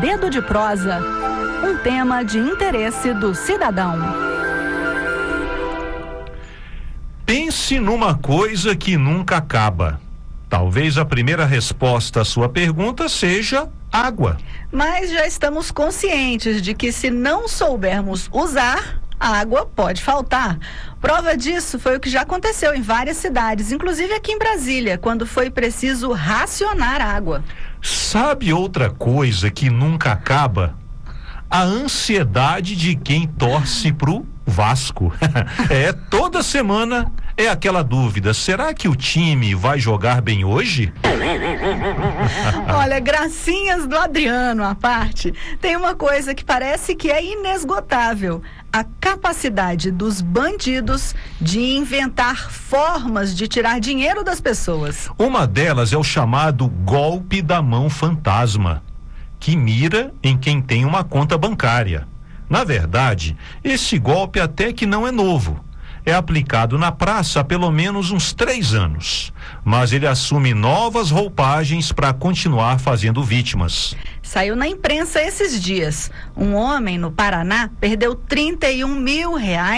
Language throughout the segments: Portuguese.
Dedo de Prosa, um tema de interesse do cidadão. Pense numa coisa que nunca acaba. Talvez a primeira resposta à sua pergunta seja água. Mas já estamos conscientes de que se não soubermos usar, a água pode faltar. Prova disso foi o que já aconteceu em várias cidades, inclusive aqui em Brasília, quando foi preciso racionar água. Sabe outra coisa que nunca acaba? A ansiedade de quem torce pro Vasco. Toda semana é aquela dúvida: será que o time vai jogar bem hoje? Olha, gracinhas do Adriano à parte, tem uma coisa que parece que é inesgotável: a capacidade dos bandidos de inventar formas de tirar dinheiro das pessoas. Uma delas é o chamado golpe da mão fantasma, que mira em quem tem uma conta bancária. Na verdade, esse golpe até que não é novo. É aplicado na praça há pelo menos uns 3 anos. Mas ele assume novas roupagens para continuar fazendo vítimas. Saiu na imprensa esses dias. Um homem no Paraná perdeu R$31 mil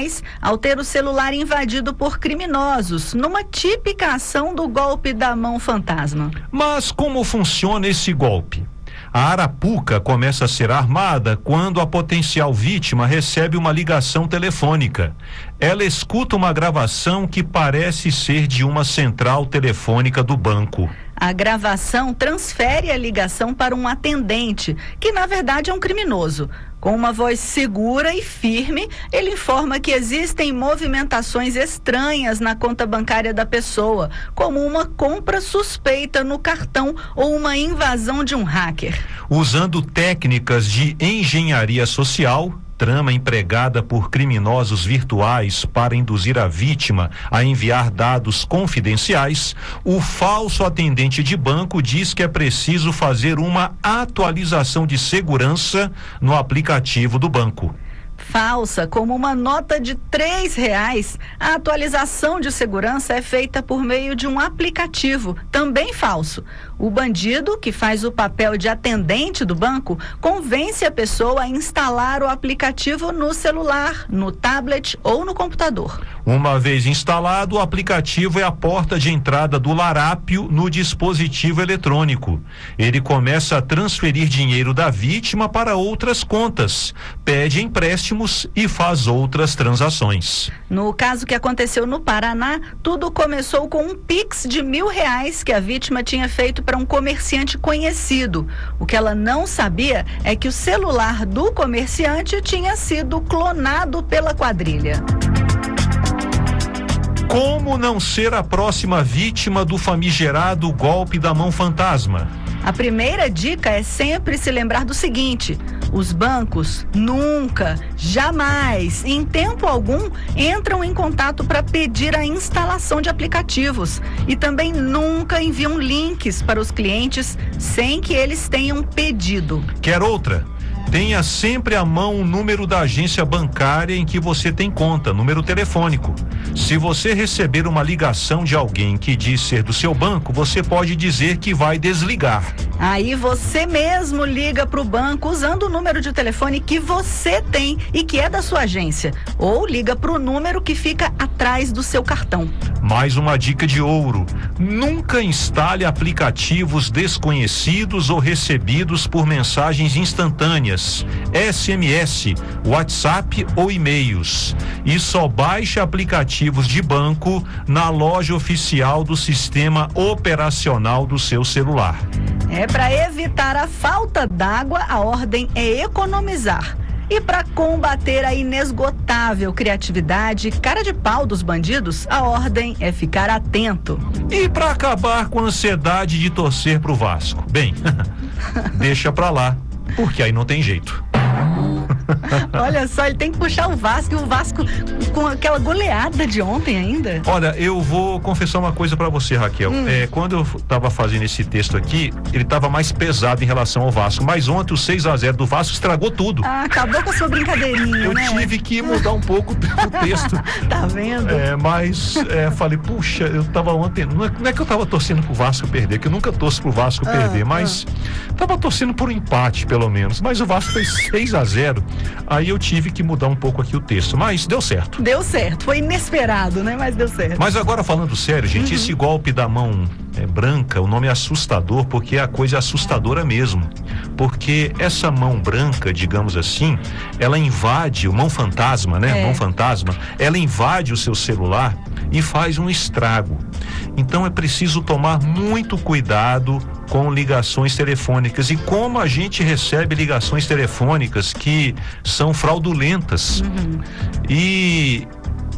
ao ter o celular invadido por criminosos, numa típica ação do golpe da mão fantasma. Mas como funciona esse golpe? A arapuca começa a ser armada quando a potencial vítima recebe uma ligação telefônica. Ela escuta uma gravação que parece ser de uma central telefônica do banco. A gravação transfere a ligação para um atendente, que na verdade é um criminoso. Com uma voz segura e firme, ele informa que existem movimentações estranhas na conta bancária da pessoa, como uma compra suspeita no cartão ou uma invasão de um hacker. Usando técnicas de engenharia social, trama empregada por criminosos virtuais para induzir a vítima a enviar dados confidenciais, o falso atendente de banco diz que é preciso fazer uma atualização de segurança no aplicativo do banco. Falsa como uma nota de R$3, a atualização de segurança é feita por meio de um aplicativo, também falso. O bandido, que faz o papel de atendente do banco, convence a pessoa a instalar o aplicativo no celular, no tablet ou no computador. Uma vez instalado, o aplicativo é a porta de entrada do larápio no dispositivo eletrônico. Ele começa a transferir dinheiro da vítima para outras contas, pede empréstimos e faz outras transações. No caso que aconteceu no Paraná, tudo começou com um Pix de R$1.000 que a vítima tinha feito para um comerciante conhecido. O que ela não sabia é que o celular do comerciante tinha sido clonado pela quadrilha. Como não ser a próxima vítima do famigerado golpe da mão fantasma? A primeira dica é sempre se lembrar do seguinte: os bancos nunca, jamais, em tempo algum, entram em contato para pedir a instalação de aplicativos e também nunca enviam links para os clientes sem que eles tenham pedido. Quer outra? Tenha sempre à mão o número da agência bancária em que você tem conta, número telefônico. Se você receber uma ligação de alguém que diz ser do seu banco, você pode dizer que vai desligar. Aí você mesmo liga para o banco usando o número de telefone que você tem e que é da sua agência. Ou liga para o número que fica atrás do seu cartão. Mais uma dica de ouro: nunca instale aplicativos desconhecidos ou recebidos por mensagens instantâneas, SMS, WhatsApp ou e-mails. E só baixe aplicativos de banco na loja oficial do sistema operacional do seu celular. Para evitar a falta d'água, a ordem é economizar. E para combater a inesgotável criatividade e cara de pau dos bandidos, a ordem é ficar atento. E para acabar com a ansiedade de torcer pro Vasco? Bem, deixa pra lá, porque aí não tem jeito. Olha só, ele tem que puxar o Vasco, e o Vasco com aquela goleada de ontem ainda. Olha, eu vou confessar uma coisa pra você, Raquel. Quando eu tava fazendo esse texto aqui, ele tava mais pesado em relação ao Vasco, mas ontem o 6-0 do Vasco estragou tudo. Acabou com a sua brincadeirinha, eu tive que mudar um pouco o texto. Tá vendo? Mas falei, puxa, eu tava ontem, não é que eu tava torcendo pro Vasco perder, que eu nunca torço pro Vasco perder, mas tava torcendo por um empate, pelo menos, mas o Vasco fez 6-0, aí eu tive que mudar um pouco aqui o texto, mas deu certo. Deu certo, foi inesperado, né? Mas deu certo. Mas agora falando sério, gente, esse golpe da mão branca, o nome é assustador porque a coisa é assustadora mesmo, porque essa mão branca, digamos assim, ela invade, mão fantasma, né? Mão fantasma, ela invade o seu celular e faz um estrago. Então é preciso tomar muito cuidado com ligações telefônicas e como a gente recebe ligações telefônicas que são fraudulentas. E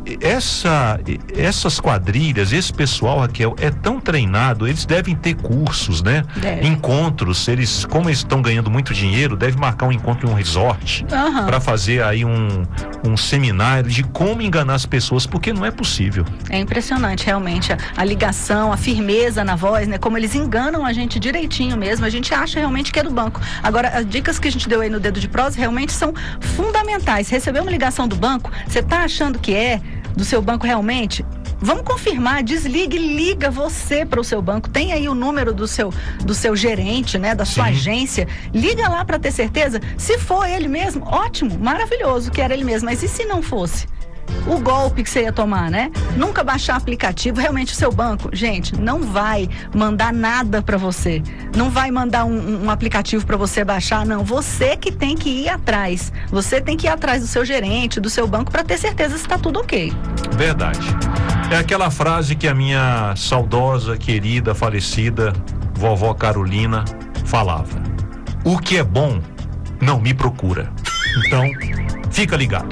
essas quadrilhas, esse pessoal, Raquel, é tão treinado, eles devem ter cursos, né? Encontros, como eles estão ganhando muito dinheiro, devem marcar um encontro em um resort para fazer aí um seminário de como enganar as pessoas, porque não é possível. É impressionante, realmente, a ligação, a firmeza na voz, né? Como eles enganam a gente direitinho mesmo, a gente acha realmente que é do banco. Agora, as dicas que a gente deu aí no Dedo de Prosa realmente são fundamentais. Recebeu uma ligação do banco, você tá achando que é do seu banco realmente? Vamos confirmar, desligue e liga você para o seu banco. Tem aí o número do seu gerente, né? Da sua agência. Liga lá para ter certeza. Se for ele mesmo, ótimo, maravilhoso que era ele mesmo. Mas e se não fosse? O golpe que você ia tomar, né? Nunca baixar aplicativo. Realmente o seu banco, gente, não vai mandar nada para você. Não vai mandar um aplicativo para você baixar, não. Você que tem que ir atrás. Você tem que ir atrás do seu gerente, do seu banco, para ter certeza se está tudo ok. Verdade. É aquela frase que a minha saudosa, querida, falecida vovó Carolina falava: o que é bom não me procura. Então, fica ligado.